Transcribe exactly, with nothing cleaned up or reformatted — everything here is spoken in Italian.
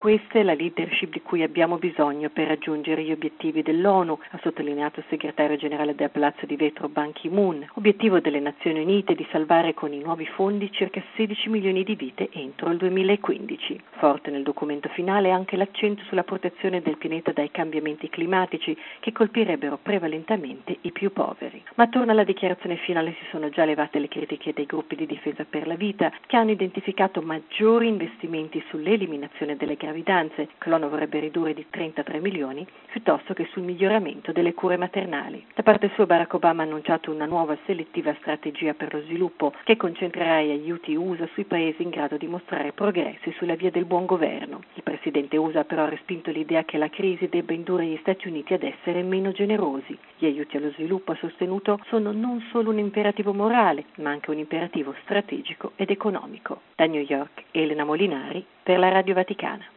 Questa è la leadership di cui abbiamo bisogno per raggiungere gli obiettivi dell'ONU, ha sottolineato il segretario generale del Palazzo di Vetro Ban Ki-moon. Obiettivo delle Nazioni Unite di salvare con i nuovi fondi circa sedici milioni di vite entro il duemilaquindici. Forte nel documento finale anche l'accento sulla protezione del pianeta dai cambiamenti climatici che colpirebbero prevalentemente i più poveri. Ma attorno alla dichiarazione finale si sono già levate le critiche dei gruppi di difesa per la vita che hanno identificato maggiori investimenti sull'eliminazione delle gravidanze, che l'ONU vorrebbe ridurre di trentatré milioni, piuttosto che sul miglioramento delle cure maternali. Da parte sua Barack Obama ha annunciato una nuova selettiva strategia per lo sviluppo che concentrerà gli aiuti U S A sui paesi in grado di mostrare progressi sulla via del buon governo. Il presidente U S A ha però respinto l'idea che la crisi debba indurre gli Stati Uniti ad essere meno generosi. Gli aiuti allo sviluppo, ha sostenuto, sono non solo un imperativo morale, ma anche un imperativo strategico ed economico. Da New York, Elena Molinari per la Radio Vaticana.